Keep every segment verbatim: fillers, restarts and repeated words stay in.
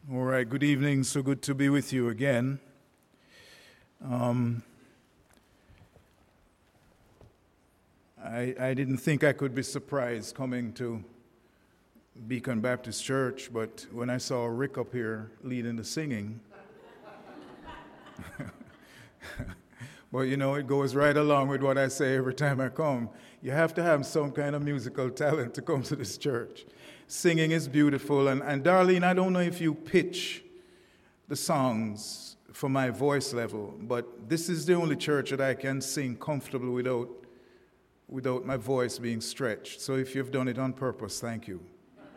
All right, good evening. So good to be with you again. Um, I, I didn't think I could be surprised coming to Beacon Baptist Church, but when I saw Rick up here leading the singing, well, you know, it goes right along with what I say every time I come. You have to have some kind of musical talent to come to this church. Singing is beautiful, and, and Darlene, I don't know if you pitch the songs for my voice level, but this is the only church that I can sing comfortably without, without my voice being stretched. So if you've done it on purpose, thank you.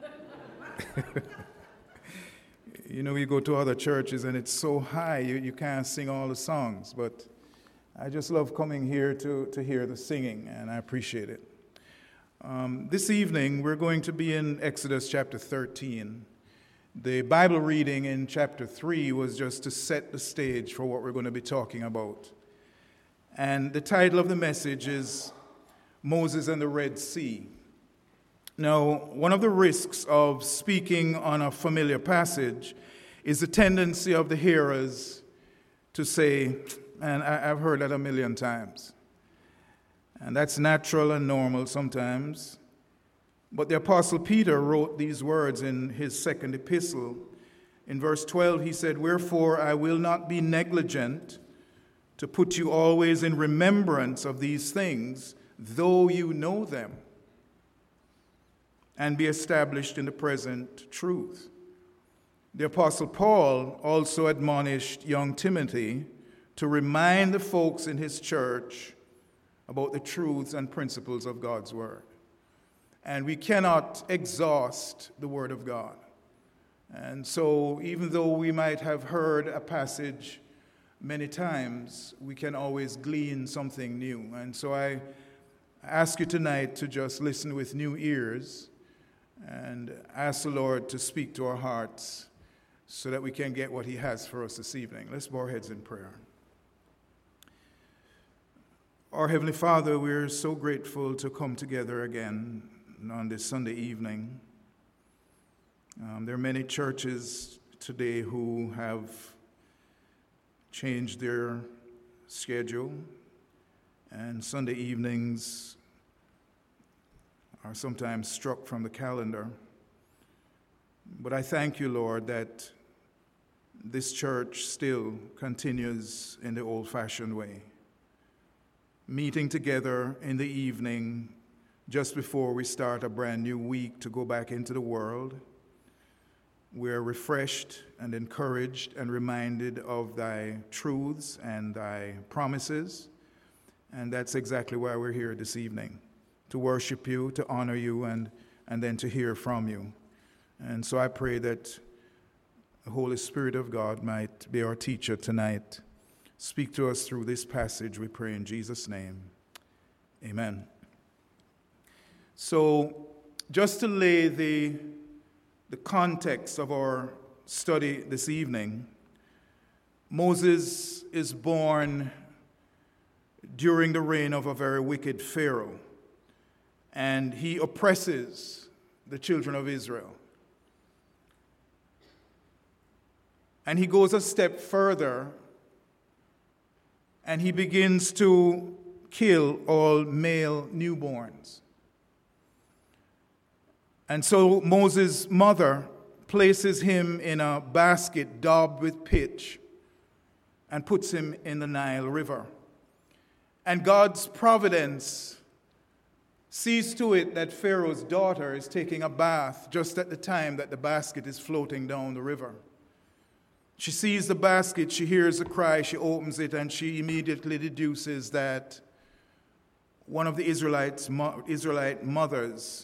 You know, you go to other churches and it's so high, you, you can't sing all the songs, but I just love coming here to, to hear the singing, and I appreciate it. Um, this evening, we're going to be in Exodus chapter thirteen. The Bible reading in chapter three was just to set the stage for what we're going to be talking about. And the title of the message is Moses and the Red Sea. Now, one of the risks of speaking on a familiar passage is the tendency of the hearers to say, and I've heard that a million times. And that's natural and normal sometimes. But the Apostle Peter wrote these words in his second epistle. In verse twelve, he said, "Wherefore I will not be negligent to put you always in remembrance of these things, though you know them, and be established in the present truth." The Apostle Paul also admonished young Timothy to remind the folks in his church about the truths and principles of God's Word. And we cannot exhaust the Word of God. And so even though we might have heard a passage many times, we can always glean something new. And so I ask you tonight to just listen with new ears and ask the Lord to speak to our hearts so that we can get what He has for us this evening. Let's bow our heads in prayer. Our Heavenly Father, we're so grateful to come together again on this Sunday evening. Um, there are many churches today who have changed their schedule, and Sunday evenings are sometimes struck from the calendar. But I thank you, Lord, that this church still continues in the old-fashioned way, meeting together in the evening just before we start a brand new week to go back into the world. We're refreshed and encouraged and reminded of thy truths and thy promises. And that's exactly why we're here this evening, to worship you, to honor you, and, and then to hear from you. And so I pray that the Holy Spirit of God might be our teacher tonight. Speak to us through this passage, we pray in Jesus' name. Amen. So, just to lay the, the context of our study this evening, Moses is born during the reign of a very wicked Pharaoh, and he oppresses the children of Israel. And he goes a step further, and he begins to kill all male newborns. And so Moses' mother places him in a basket daubed with pitch and puts him in the Nile River. And God's providence sees to it that Pharaoh's daughter is taking a bath just at the time that the basket is floating down the river. She sees the basket, she hears a cry, she opens it, and she immediately deduces that one of the Israelites, Israelite mothers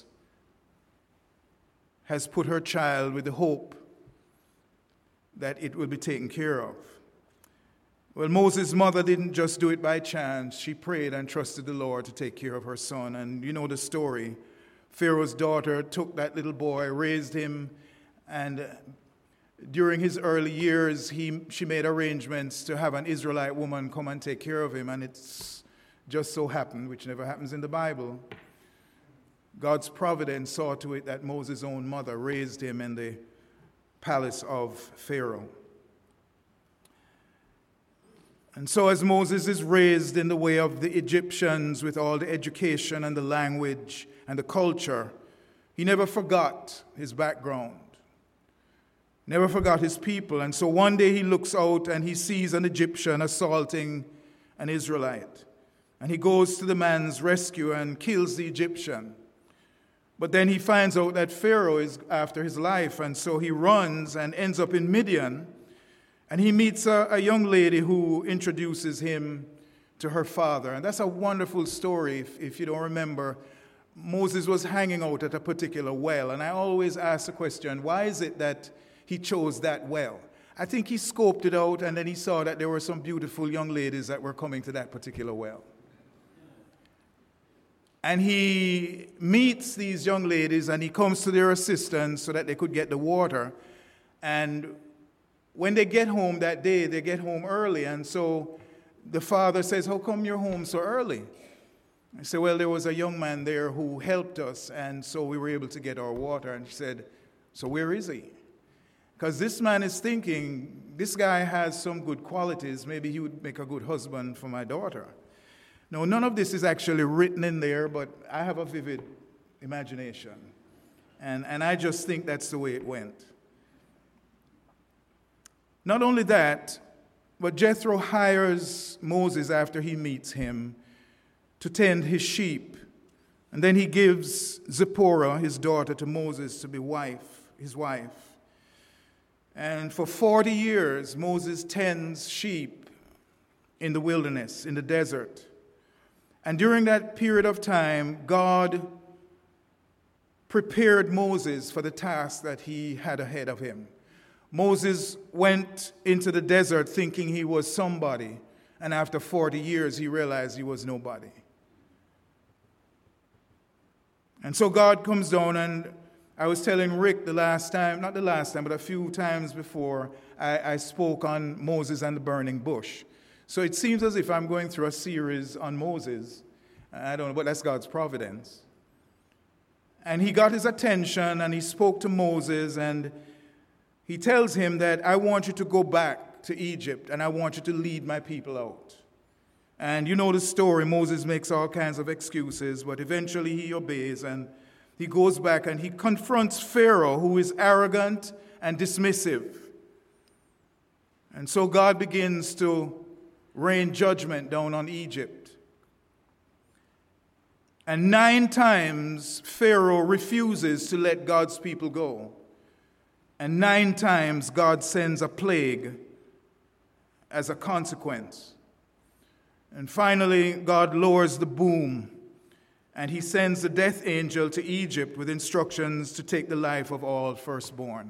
has put her child with the hope that it will be taken care of. Well, Moses' mother didn't just do it by chance. She prayed and trusted the Lord to take care of her son. And you know the story. Pharaoh's daughter took that little boy, raised him, and during his early years, he, she made arrangements to have an Israelite woman come and take care of him, and it's just so happened, which never happens in the Bible, God's providence saw to it that Moses' own mother raised him in the palace of Pharaoh. And so as Moses is raised in the way of the Egyptians with all the education and the language and the culture, he never forgot his background, never forgot his people. And so one day he looks out and he sees an Egyptian assaulting an Israelite. And he goes to the man's rescue and kills the Egyptian. But then he finds out that Pharaoh is after his life, and so he runs and ends up in Midian. And he meets a, a young lady who introduces him to her father. And that's a wonderful story. If, if you don't remember, Moses was hanging out at a particular well. And I always ask the question, why is it that he chose that well? I think he scoped it out, and then he saw that there were some beautiful young ladies that were coming to that particular well. And he meets these young ladies, and he comes to their assistance so that they could get the water. And when they get home that day, they get home early. And so the father says, how come you're home so early? I said, well, there was a young man there who helped us, and so we were able to get our water. And she said, so where is he? Because this man is thinking, this guy has some good qualities. Maybe he would make a good husband for my daughter. No, none of this is actually written in there, but I have a vivid imagination. And, and I just think that's the way it went. Not only that, but Jethro hires Moses after he meets him to tend his sheep. And then he gives Zipporah, his daughter, to Moses to be wife, his wife. And for forty years, Moses tends sheep in the wilderness, in the desert. And during that period of time, God prepared Moses for the task that he had ahead of him. Moses went into the desert thinking he was somebody, and after forty years, he realized he was nobody. And so God comes down, and I was telling Rick the last time, not the last time, but a few times before, I, I spoke on Moses and the burning bush. So it seems as if I'm going through a series on Moses. I don't know, but that's God's providence. And he got his attention, and he spoke to Moses, and he tells him that I want you to go back to Egypt, and I want you to lead my people out. And you know the story. Moses makes all kinds of excuses, but eventually he obeys, and he goes back and he confronts Pharaoh, who is arrogant and dismissive. And so God begins to rain judgment down on Egypt. And nine times Pharaoh refuses to let God's people go. And nine times God sends a plague as a consequence. And finally, God lowers the boom, and he sends the death angel to Egypt with instructions to take the life of all firstborn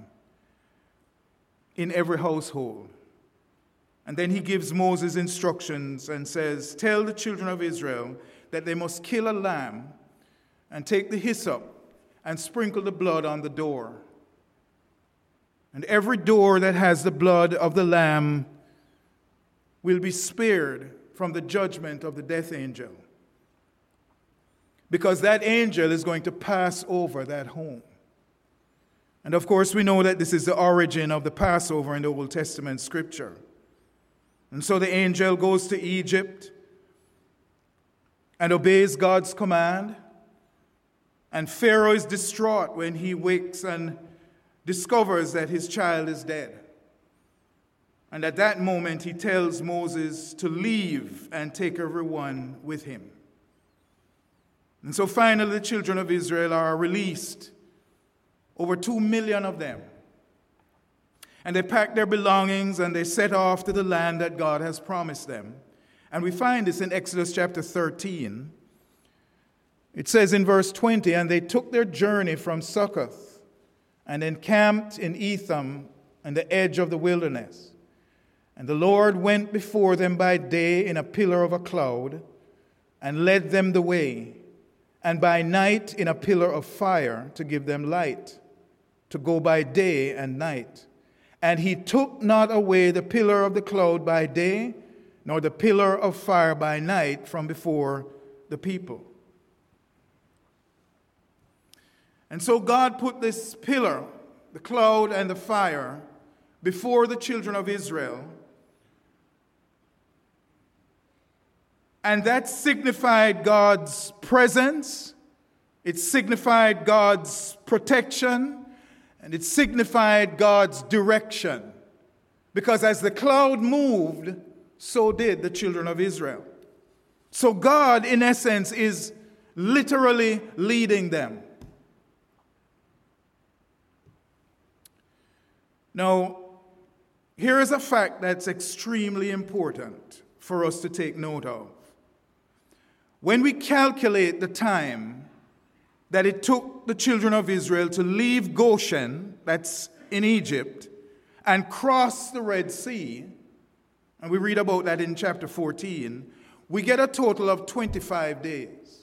in every household. And then he gives Moses instructions and says, tell the children of Israel that they must kill a lamb and take the hyssop and sprinkle the blood on the door. And every door that has the blood of the lamb will be spared from the judgment of the death angel, because that angel is going to pass over that home. And of course, we know that this is the origin of the Passover in the Old Testament scripture. And so the angel goes to Egypt and obeys God's command. And Pharaoh is distraught when he wakes and discovers that his child is dead. And at that moment, he tells Moses to leave and take everyone with him. And so finally, the children of Israel are released, over two million of them. And they pack their belongings and they set off to the land that God has promised them. And we find this in Exodus chapter thirteen. It says in verse twenty, and they took their journey from Succoth and encamped in Etham on the edge of the wilderness. And the Lord went before them by day in a pillar of a cloud and led them the way, and by night in a pillar of fire to give them light, to go by day and night. And he took not away the pillar of the cloud by day, nor the pillar of fire by night from before the people. And so God put this pillar, the cloud and the fire before the children of Israel. And that signified God's presence, it signified God's protection, and it signified God's direction. Because as the cloud moved, so did the children of Israel. So God, in essence, is literally leading them. Now, here is a fact that's extremely important for us to take note of. When we calculate the time that it took the children of Israel to leave Goshen, that's in Egypt, and cross the Red Sea, and we read about that in chapter fourteen, we get a total of twenty-five days.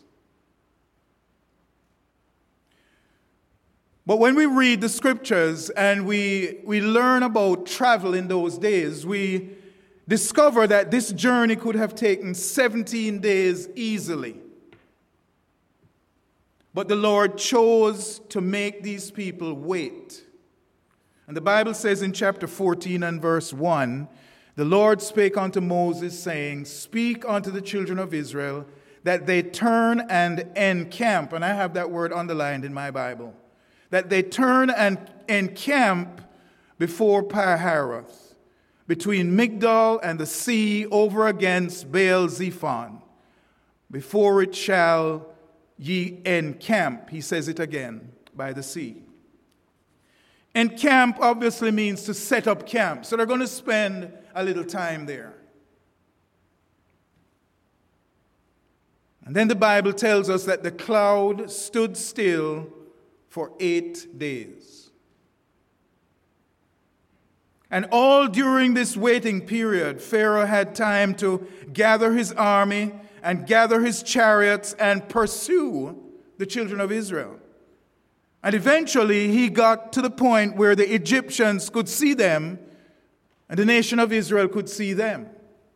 But when we read the scriptures and we, we learn about travel in those days, we discover that this journey could have taken seventeen days easily. But the Lord chose to make these people wait. And the Bible says in chapter fourteen and verse one, the Lord spake unto Moses, saying, Speak unto the children of Israel, that they turn and encamp. And I have that word underlined in my Bible. That they turn and encamp before Pi-hahiroth, between Migdol and the sea, over against Baal-zephon. Before it shall ye encamp, he says it again, by the sea. Encamp obviously means to set up camp. So they're going to spend a little time there. And then the Bible tells us that the cloud stood still for eight days. And all during this waiting period, Pharaoh had time to gather his army and gather his chariots and pursue the children of Israel. And eventually he got to the point where the Egyptians could see them and the nation of Israel could see them.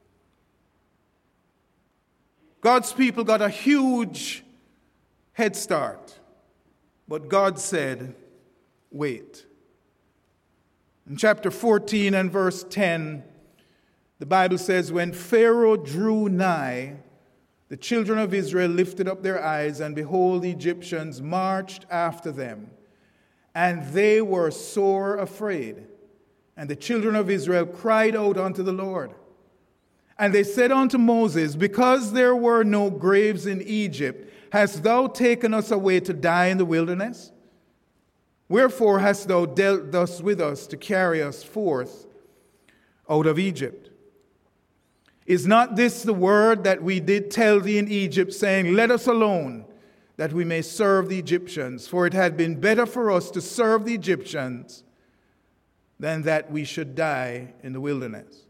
God's people got a huge head start. But God said, wait. In chapter fourteen and verse ten, the Bible says, When Pharaoh drew nigh, the children of Israel lifted up their eyes, and behold, the Egyptians marched after them. And they were sore afraid. And the children of Israel cried out unto the Lord. And they said unto Moses, Because there were no graves in Egypt, hast thou taken us away to die in the wilderness? Wherefore hast thou dealt thus with us to carry us forth out of Egypt? Is not this the word that we did tell thee in Egypt, saying, Let us alone, that we may serve the Egyptians? For it had been better for us to serve the Egyptians than that we should die in the wilderness.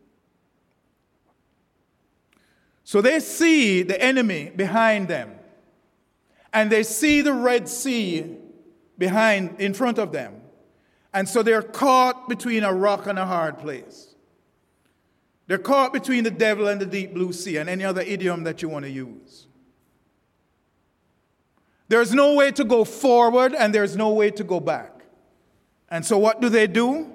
So they see the enemy behind them. And they see the Red Sea behind, in front of them. And so they're caught between a rock and a hard place. They're caught between the devil and the deep blue sea, and any other idiom that you want to use. There's no way to go forward, and there's no way to go back. And so what do they do?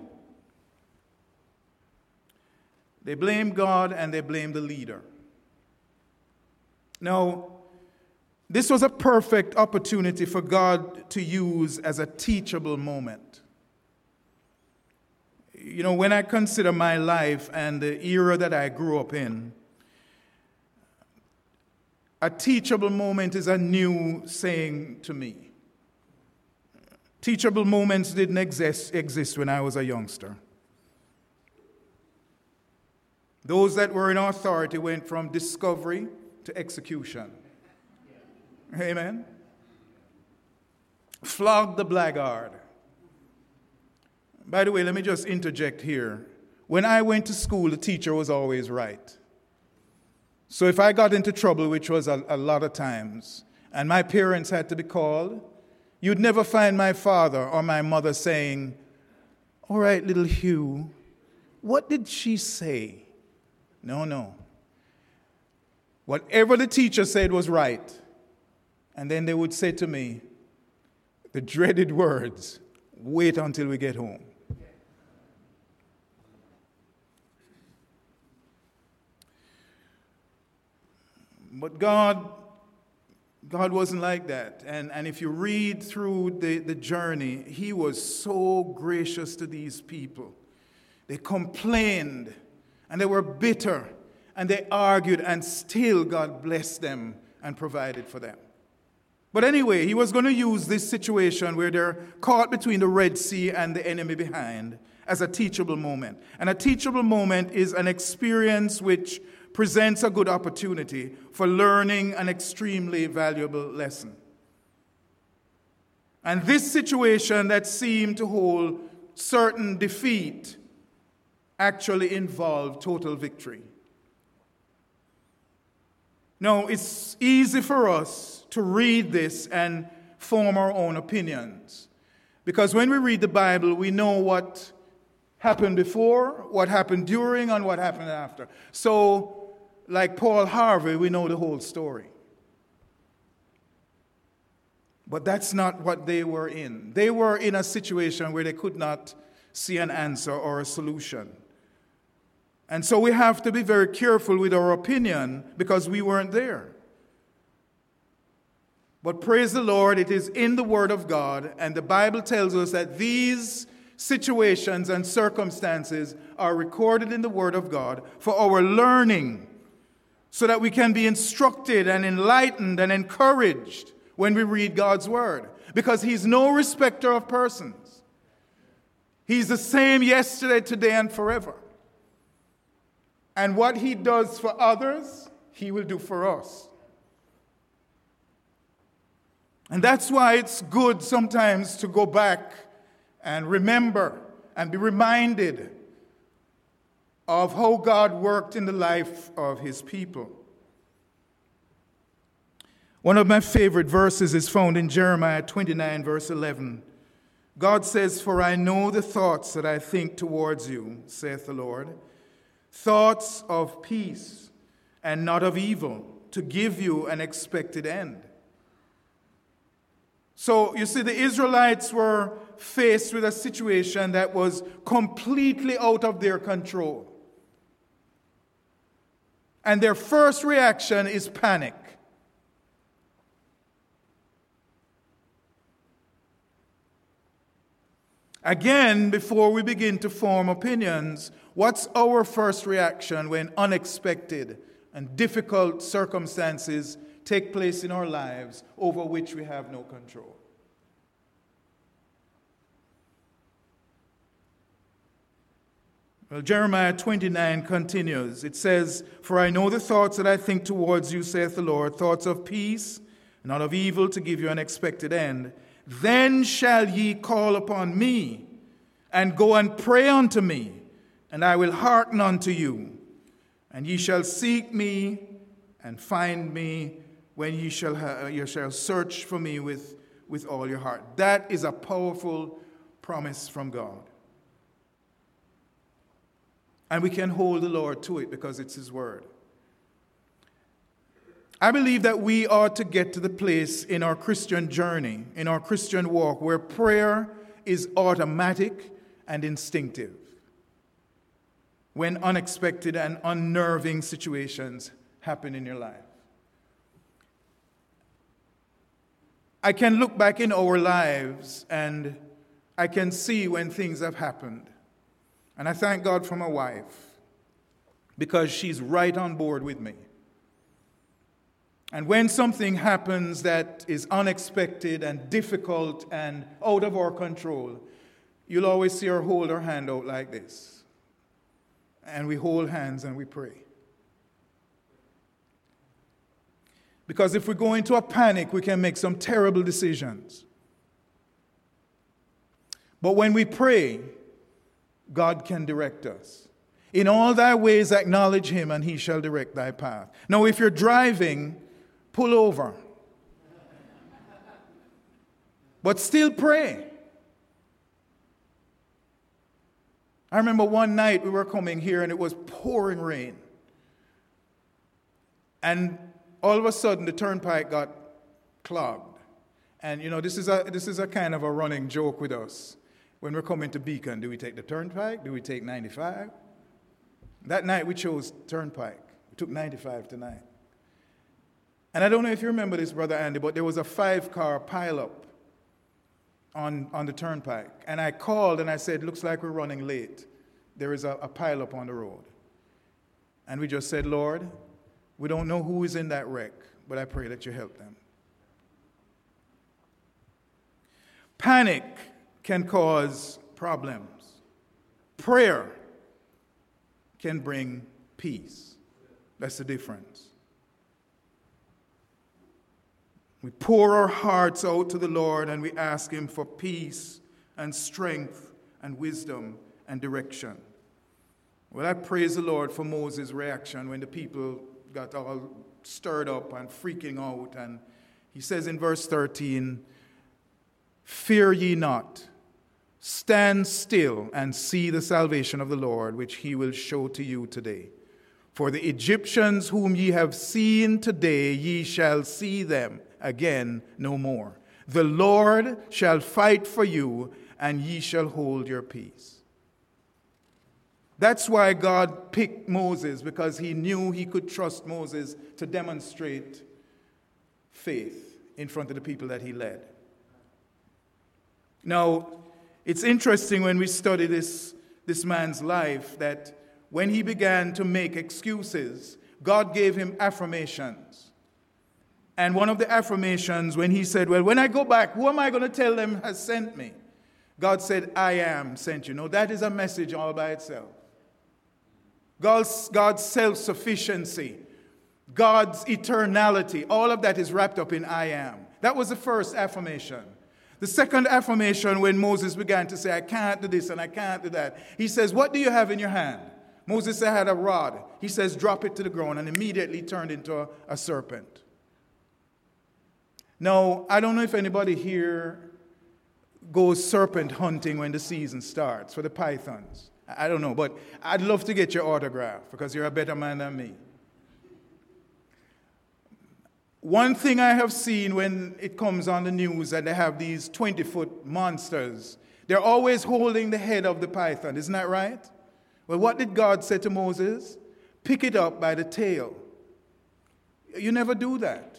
They blame God and they blame the leader. Now, this was a perfect opportunity for God to use as a teachable moment. You know, when I consider my life and the era that I grew up in, a teachable moment is a new saying to me. Teachable moments didn't exist, exist when I was a youngster. Those that were in authority went from discovery to execution. Amen. Flog the blackguard. By the way, let me just interject here. When I went to school, the teacher was always right. So if I got into trouble, which was a, a lot of times, and my parents had to be called, you'd never find my father or my mother saying, All right, little Hugh, what did she say? No, no. Whatever the teacher said was right. And then they would say to me the dreaded words, wait until we get home. But God, God wasn't like that. And, and if you read through the, the journey, he was so gracious to these people. They complained, and they were bitter, and they argued, and still God blessed them and provided for them. But anyway, he was going to use this situation where they're caught between the Red Sea and the enemy behind as a teachable moment. And a teachable moment is an experience which presents a good opportunity for learning an extremely valuable lesson. And this situation that seemed to hold certain defeat actually involved total victory. Now, it's easy for us to read this and form our own opinions. Because when we read the Bible, we know what happened before, what happened during, and what happened after. So, like Paul Harvey, we know the whole story. But that's not what they were in. They were in a situation where they could not see an answer or a solution. And so we have to be very careful with our opinion because we weren't there. But praise the Lord, it is in the Word of God, and the Bible tells us that these situations and circumstances are recorded in the Word of God for our learning, so that we can be instructed and enlightened and encouraged when we read God's Word. Because he's no respecter of persons. He's the same yesterday, today, and forever. And what he does for others, he will do for us. And that's why it's good sometimes to go back and remember and be reminded of how God worked in the life of his people. One of my favorite verses is found in Jeremiah twenty-nine, verse eleven. God says, "For I know the thoughts that I think towards you, saith the Lord, thoughts of peace and not of evil, to give you an expected end." So, you see, the Israelites were faced with a situation that was completely out of their control. And their first reaction is panic. Again, before we begin to form opinions, what's our first reaction when unexpected and difficult circumstances take place in our lives over which we have no control? Well, Jeremiah twenty-nine continues. It says, "For I know the thoughts that I think towards you, saith the Lord, thoughts of peace, not of evil, to give you an expected end. Then shall ye call upon me, and go and pray unto me, and I will hearken unto you. And ye shall seek me and find me when ye shall ha- you shall search for me with, with all your heart." That is a powerful promise from God. And we can hold the Lord to it because it's his word. I believe that we ought to get to the place in our Christian journey, in our Christian walk, where prayer is automatic and instinctive when unexpected and unnerving situations happen in your life. I can look back in our lives and I can see when things have happened. And I thank God for my wife because she's right on board with me. And when something happens that is unexpected and difficult and out of our control, you'll always see her hold her hand out like this. And we hold hands and we pray. Because if we go into a panic, we can make some terrible decisions. But when we pray, God can direct us. "In all thy ways acknowledge him, and he shall direct thy path." Now, if you're driving, pull over. But still pray. I remember one night we were coming here and it was pouring rain. And all of a sudden the turnpike got clogged. And you know, this is a this is a kind of a running joke with us. when we're coming to Beacon, do we take the Turnpike? Do we take ninety-five? That night we chose Turnpike. We took ninety-five tonight. And I don't know if you remember this, Brother Andy, but there was a five-car pileup on, on the Turnpike. And I called and I said, looks like we're running late. There is a, a pileup on the road. And we just said, Lord, we don't know who is in that wreck, but I pray that you help them. Panic can cause problems. Prayer can bring peace. That's the difference. We pour our hearts out to the Lord and we ask him for peace and strength and wisdom and direction. Well, I praise the Lord for Moses' reaction when the people got all stirred up and freaking out. And he says in verse thirteen, fear ye not, stand still and see the salvation of the Lord, which he will show to you today. For the Egyptians whom ye have seen today, ye shall see them again no more. The Lord shall fight for you, and ye shall hold your peace. That's why God picked Moses, because he knew he could trust Moses to demonstrate faith in front of the people that he led. Now, it's interesting when we study this, this man's life that when he began to make excuses, God gave him affirmations. And one of the affirmations, when he said, well, when I go back, who am I going to tell them has sent me? God said, I am sent you. Now, that is a message all by itself. God's, God's self-sufficiency, God's eternality, all of that is wrapped up in I am. That was the first affirmation. The second affirmation, when Moses began to say, I can't do this and I can't do that, he says, what do you have in your hand? Moses said, I had a rod. He says, drop it to the ground, and immediately turned into a, a serpent. Now, I don't know if anybody here goes serpent hunting when the season starts for the pythons. I don't know, but I'd love to get your autograph because you're a better man than me. One thing I have seen when it comes on the news and they have these twenty-foot monsters, they're always holding the head of the python. Isn't that right? Well, what did God say to Moses? Pick it up by the tail. You never do that.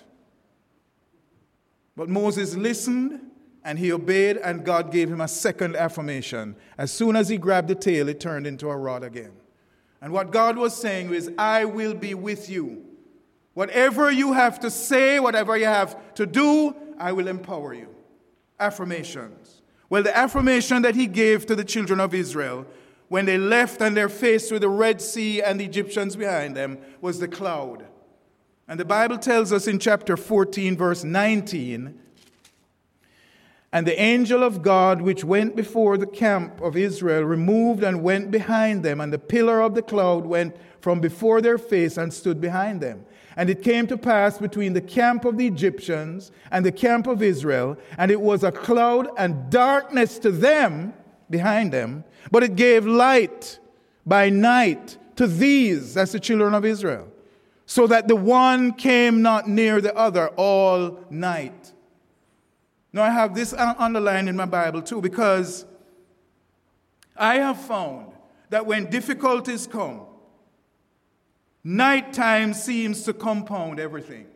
But Moses listened and he obeyed, and God gave him a second affirmation. As soon as he grabbed the tail, it turned into a rod again. And what God was saying is, I will be with you. Whatever you have to say, whatever you have to do, I will empower you. Affirmations. Well, the affirmation that he gave to the children of Israel when they left and they're faced with the Red Sea and the Egyptians behind them was the cloud. And the Bible tells us in chapter fourteen, verse nineteen, and the angel of God which went before the camp of Israel removed and went behind them, and the pillar of the cloud went from before their face and stood behind them. And it came to pass between the camp of the Egyptians and the camp of Israel, and it was a cloud and darkness to them behind them, but it gave light by night to these, that's the children of Israel, so that the one came not near the other all night. Now I have this underlined in my Bible too, because I have found that when difficulties come, nighttime seems to compound everything.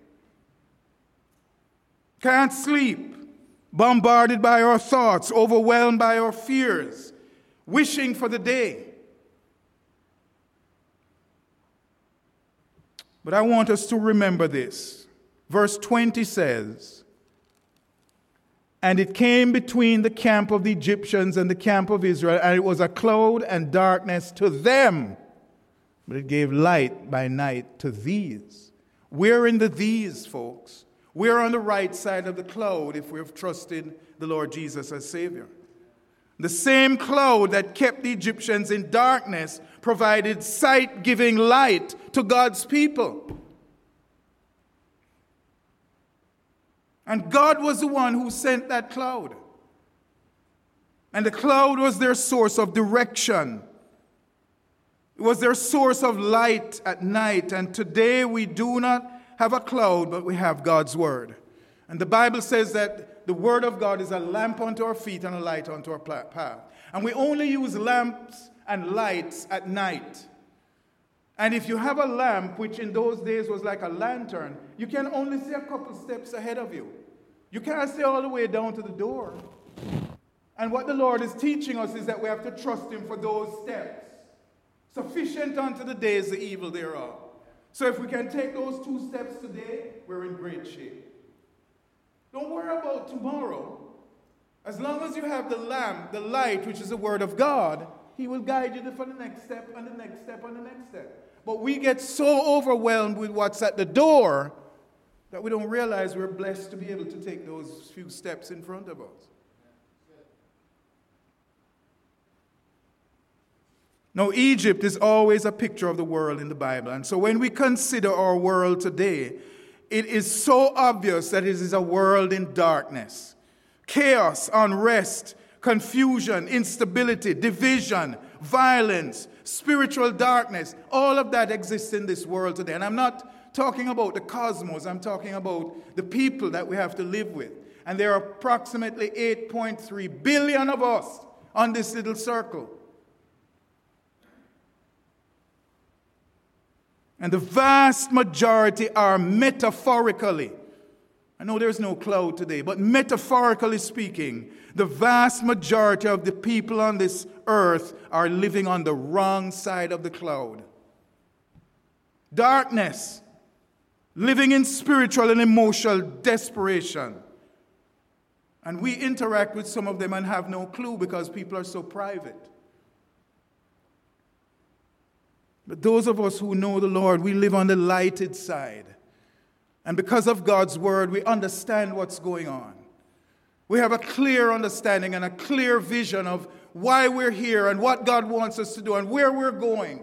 Can't sleep, bombarded by our thoughts, overwhelmed by our fears, wishing for the day. But I want us to remember this. Verse twenty says, and it came between the camp of the Egyptians and the camp of Israel, and it was a cloud and darkness to them, but it gave light by night to these. We're in the these, folks. We're on the right side of the cloud if we've trusted the Lord Jesus as Savior. The same cloud that kept the Egyptians in darkness provided sight-giving light to God's people. And God was the one who sent that cloud. And the cloud was their source of direction. It was their source of light at night. And today we do not have a cloud, but we have God's word. And the Bible says that the word of God is a lamp unto our feet and a light unto our path. And we only use lamps and lights at night. And if you have a lamp, which in those days was like a lantern, you can only see a couple steps ahead of you. You can't see all the way down to the door. And what the Lord is teaching us is that we have to trust him for those steps. Sufficient unto the day is the evil thereof. So if we can take those two steps today, we're in great shape. Don't worry about tomorrow. As long as you have the lamp, the light, which is the word of God, he will guide you for the next step and the next step and the next step. But we get so overwhelmed with what's at the door that we don't realize we're blessed to be able to take those few steps in front of us. Now, Egypt is always a picture of the world in the Bible. And so when we consider our world today, it is so obvious that it is a world in darkness. Chaos, unrest, confusion, instability, division, violence, spiritual darkness, all of that exists in this world today. And I'm not talking about the cosmos, I'm talking about the people that we have to live with. And there are approximately eight point three billion of us on this little circle. And the vast majority are metaphorically, I know there's no cloud today, but metaphorically speaking, the vast majority of the people on this earth are living on the wrong side of the cloud. Darkness, living in spiritual and emotional desperation. And we interact with some of them and have no clue because people are so private. But those of us who know the Lord, we live on the lighted side. And because of God's word, we understand what's going on. We have a clear understanding and a clear vision of why we're here and what God wants us to do and where we're going.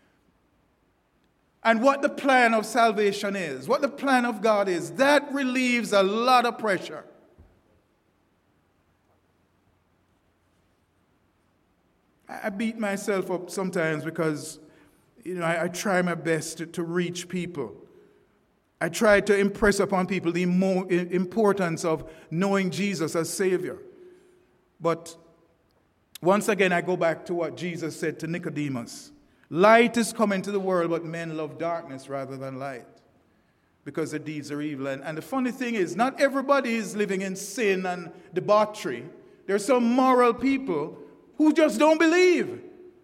And what the plan of salvation is, what the plan of God is. That relieves a lot of pressure. I beat myself up sometimes because You know, I, I try my best to, to reach people. I try to impress upon people the imo- importance of knowing Jesus as Savior. But once again, I go back to what Jesus said to Nicodemus. Light is come into the world, but men love darkness rather than light because their deeds are evil. And, and the funny thing is, not everybody is living in sin and debauchery. There are some moral people who just don't believe.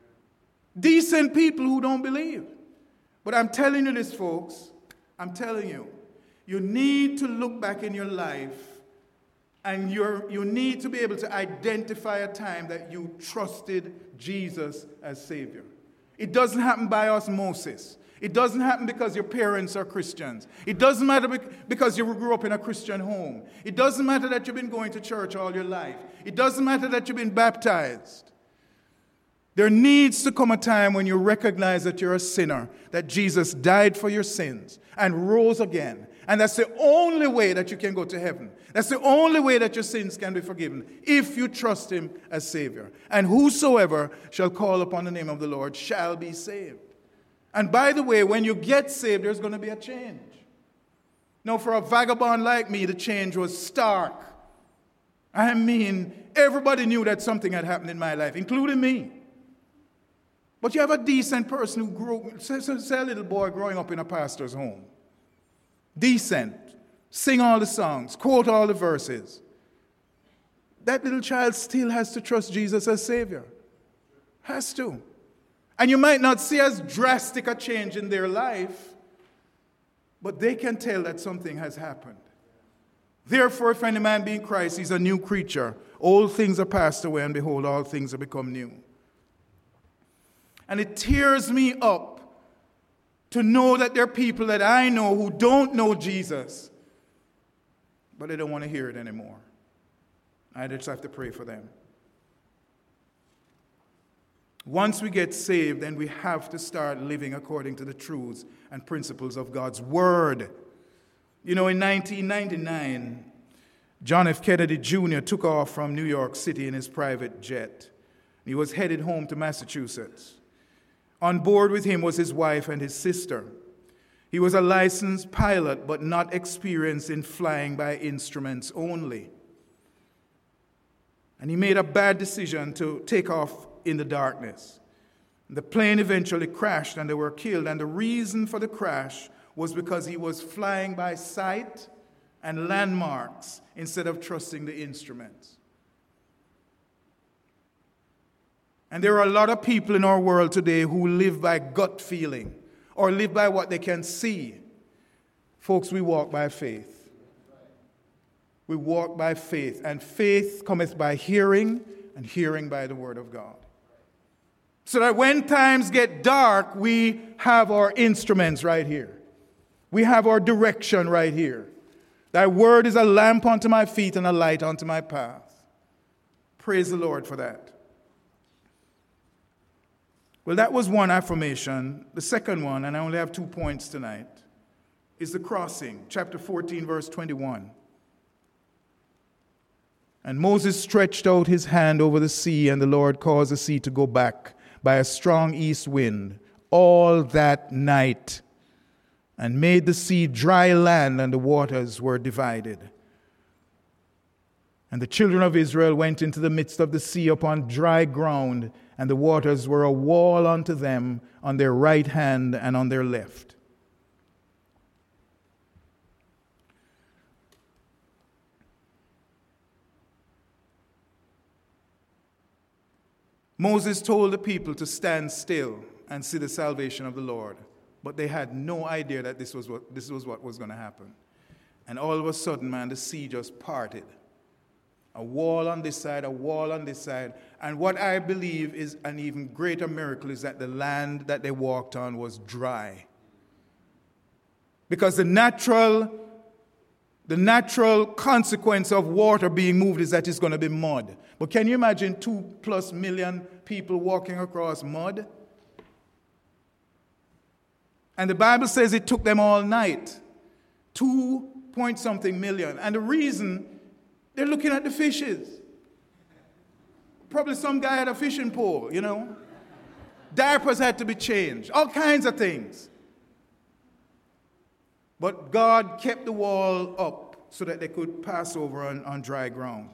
Decent people who don't believe. But I'm telling you this, folks. I'm telling you. You need to look back in your life and you're, you need to be able to identify a time that you trusted Jesus as Savior. It doesn't happen by osmosis. It doesn't happen because your parents are Christians. It doesn't matter because you grew up in a Christian home. It doesn't matter that you've been going to church all your life. It doesn't matter that you've been baptized. There needs to come a time when you recognize that you're a sinner, that Jesus died for your sins and rose again. And that's the only way that you can go to heaven. That's the only way that your sins can be forgiven, if you trust him as Savior. And whosoever shall call upon the name of the Lord shall be saved. And by the way, when you get saved, there's going to be a change. Now, for a vagabond like me, the change was stark. I mean, everybody knew that something had happened in my life, including me. But you have a decent person who grew, say, say a little boy growing up in a pastor's home. Decent. Sing all the songs. Quote all the verses. That little child still has to trust Jesus as Savior. Has to. And you might not see as drastic a change in their life, but they can tell that something has happened. Therefore, if any man be in Christ, he's a new creature. Old things are passed away, and behold, all things have become new. And it tears me up to know that there are people that I know who don't know Jesus, but they don't want to hear it anymore. I just have to pray for them. Once we get saved, then we have to start living according to the truths and principles of God's Word. You know, in nineteen ninety-nine, John F. Kennedy Junior took off from New York City in his private jet. He was headed home to Massachusetts. On board with him was his wife and his sister. He was a licensed pilot, but not experienced in flying by instruments only. And he made a bad decision to take off in the darkness. The plane eventually crashed and they were killed. And the reason for the crash was because he was flying by sight and landmarks instead of trusting the instruments. And there are a lot of people in our world today who live by gut feeling or live by what they can see. Folks, we walk by faith. We walk by faith, and faith cometh by hearing, and hearing by the word of God. So that when times get dark, we have our instruments right here. We have our direction right here. Thy word is a lamp unto my feet and a light unto my path. Praise the Lord for that. Well, that was one affirmation. The second one, and I only have two points tonight, is the crossing. Chapter fourteen, verse twenty-one. And Moses stretched out his hand over the sea, and the Lord caused the sea to go back by a strong east wind all that night, and made the sea dry land, and the waters were divided. And the children of Israel went into the midst of the sea upon dry ground, and the waters were a wall unto them on their right hand and on their left. Moses told the people to stand still and see the salvation of the Lord, but they had no idea that this was what, this was what was going to happen. And all of a sudden, man, the sea just parted. A wall on this side, a wall on this side. And what I believe is an even greater miracle is that the land that they walked on was dry. Because the natural, the natural consequence of water being moved is that it's going to be mud. But can you imagine two plus million people walking across mud? And the Bible says it took them all night. Two point something million. And the reason, they're looking at the fishes. Probably some guy had a fishing pole, you know. Diapers had to be changed. All kinds of things. But God kept the wall up so that they could pass over on, on dry ground.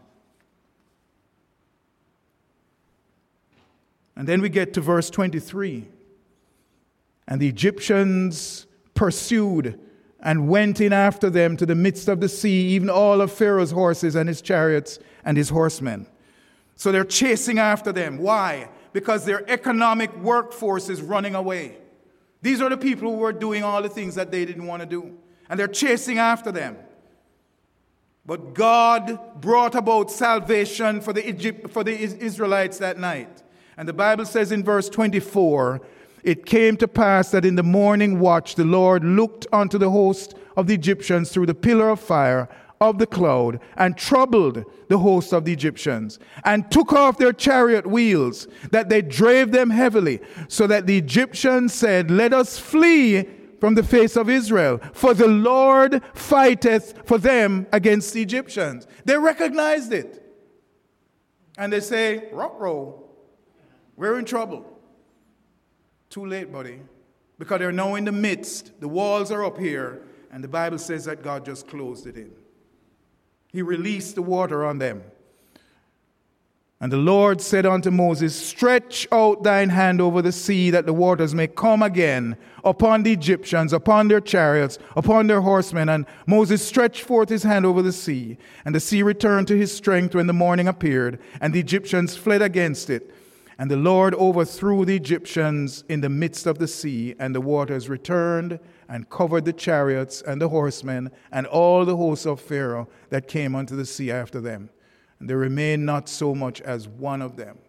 And then we get to verse twenty-three. And the Egyptians pursued and went in after them to the midst of the sea, even all of Pharaoh's horses and his chariots and his horsemen. So they're chasing after them. Why? Because their economic workforce is running away. These are the people who were doing all the things that they didn't want to do. And they're chasing after them. But God brought about salvation for the Egypt, for the Israelites that night. And the Bible says in verse twenty-four, it came to pass that in the morning watch the Lord looked unto the host of the Egyptians through the pillar of fire of the cloud, and troubled the host of the Egyptians, and took off their chariot wheels, that they drave them heavily, so that the Egyptians said, let us flee from the face of Israel, for the Lord fighteth for them against the Egyptians. They recognized it. And they say, ruh-roh, we're in trouble. Too late, buddy. Because they're now in the midst. The walls are up here. And the Bible says that God just closed it in. He released the water on them. And the Lord said unto Moses, stretch out thine hand over the sea, that the waters may come again upon the Egyptians, upon their chariots, upon their horsemen. And Moses stretched forth his hand over the sea. And the sea returned to his strength when the morning appeared. And the Egyptians fled against it. And the Lord overthrew the Egyptians in the midst of the sea, and the waters returned and covered the chariots and the horsemen and all the hosts of Pharaoh that came unto the sea after them. And there remained not so much as one of them.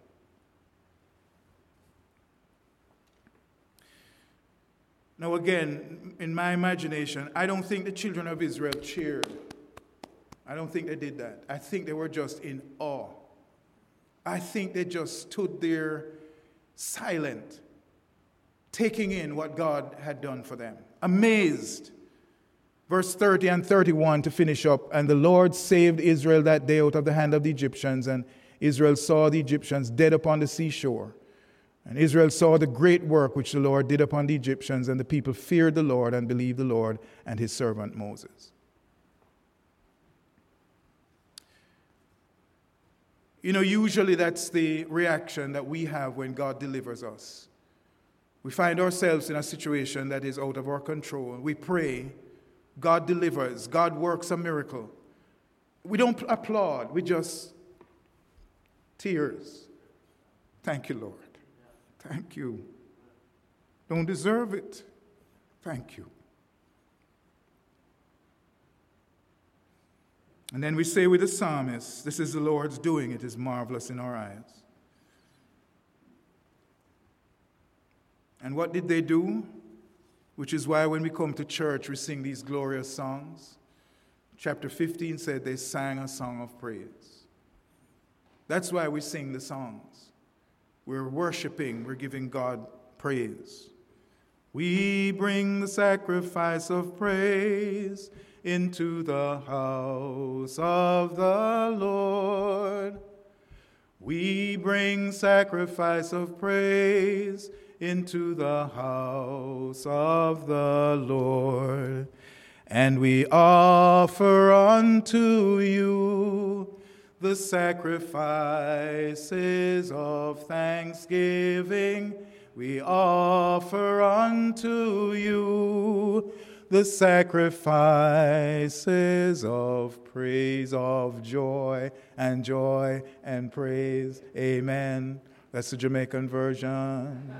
Now again, in my imagination, I don't think the children of Israel cheered. I don't think they did that. I think they were just in awe. I think they just stood there silent, taking in what God had done for them. Amazed. Verse thirty and thirty-one to finish up. And the Lord saved Israel that day out of the hand of the Egyptians. And Israel saw the Egyptians dead upon the seashore. And Israel saw the great work which the Lord did upon the Egyptians. And the people feared the Lord and believed the Lord and his servant Moses. You know, usually that's the reaction that we have when God delivers us. We find ourselves in a situation that is out of our control. We pray, God delivers, God works a miracle. We don't applaud, we just tears. Thank you, Lord. Thank you. Don't deserve it. Thank you. And then we say with the psalmist, this is the Lord's doing, it is marvelous in our eyes. And what did they do? Which is why when we come to church, we sing these glorious songs. Chapter fifteen said they sang a song of praise. That's why we sing the songs. We're worshiping, we're giving God praise. We bring the sacrifice of praise into the house of the Lord. We bring sacrifice of praise into the house of the Lord. And we offer unto you the sacrifices of thanksgiving. We offer unto you the sacrifices of praise, of joy and joy and praise. Amen. That's the Jamaican version.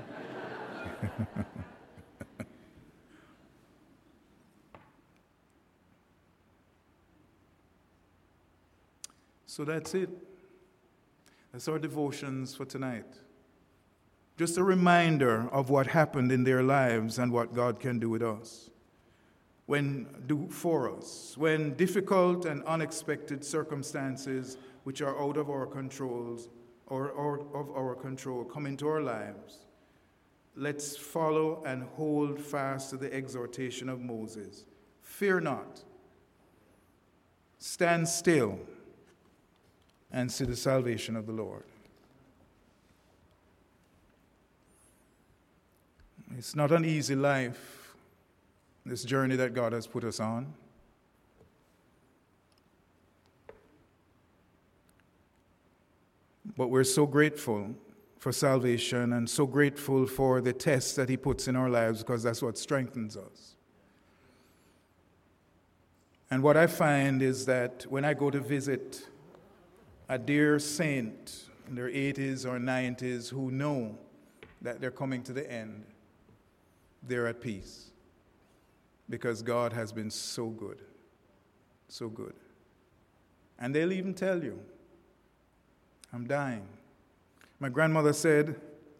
So that's it. That's our devotions for tonight. Just a reminder of what happened in their lives and what God can do with us. When do for us, when difficult and unexpected circumstances which are out of our controls or, or of our control come into our lives, let's follow and hold fast to the exhortation of Moses. Fear not. Stand still and see the salvation of the Lord. It's not an easy life, this journey that God has put us on. But we're so grateful for salvation and so grateful for the tests that He puts in our lives, because that's what strengthens us. And what I find is that when I go to visit a dear saint in their eighties or nineties who know that they're coming to the end, they're at peace. Because God has been so good, so good. And they'll even tell you, I'm dying. My grandmother said,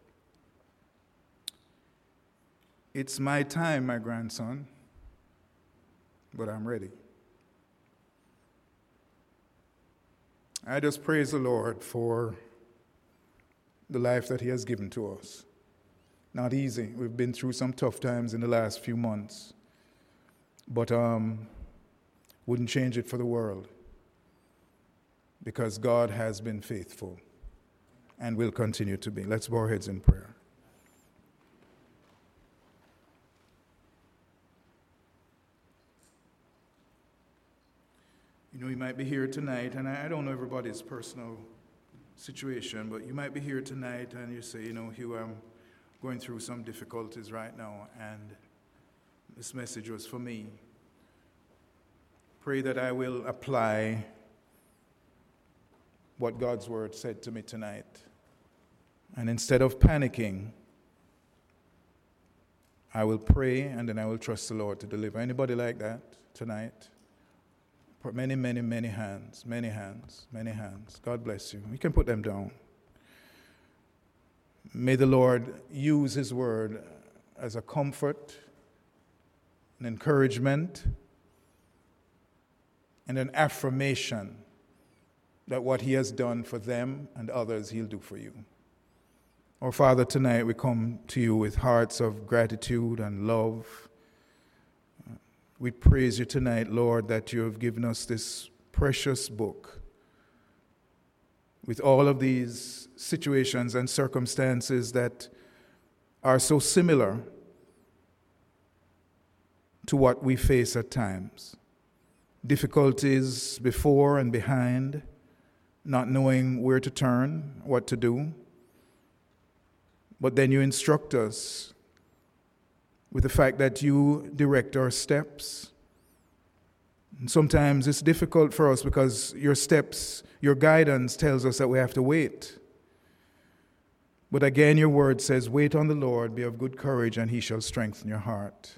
it's my time, my grandson, but I'm ready. I just praise the Lord for the life that He has given to us. Not easy. We've been through some tough times in the last few months. But um, wouldn't change it for the world. Because God has been faithful and will continue to be. Let's bow our heads in prayer. You know, you might be here tonight, and I don't know everybody's personal situation, but you might be here tonight and you say, you know, Hugh, I'm going through some difficulties right now, and this message was for me. Pray that I will apply what God's word said to me tonight. And instead of panicking, I will pray and then I will trust the Lord to deliver. Anybody like that tonight? Many, many, many hands, many hands, many hands. God bless you. You can put them down. May the Lord use His word as a comfort, an encouragement, and an affirmation that what He has done for them and others, He'll do for you. Our Father, tonight we come to you with hearts of gratitude and love. We praise you tonight, Lord, that you have given us this precious book with all of these situations and circumstances that are so similar to what we face at times. Difficulties before and behind, not knowing where to turn, what to do. But then you instruct us with the fact that you direct our steps. And sometimes it's difficult for us because your steps, your guidance tells us that we have to wait. But again, your word says, wait on the Lord, be of good courage, and he shall strengthen your heart.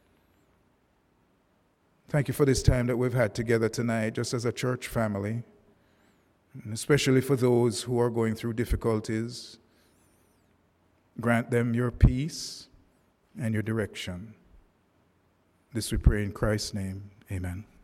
Thank you for this time that we've had together tonight, just as a church family, and especially for those who are going through difficulties. Grant them your peace and your direction. This we pray in Christ's name. Amen.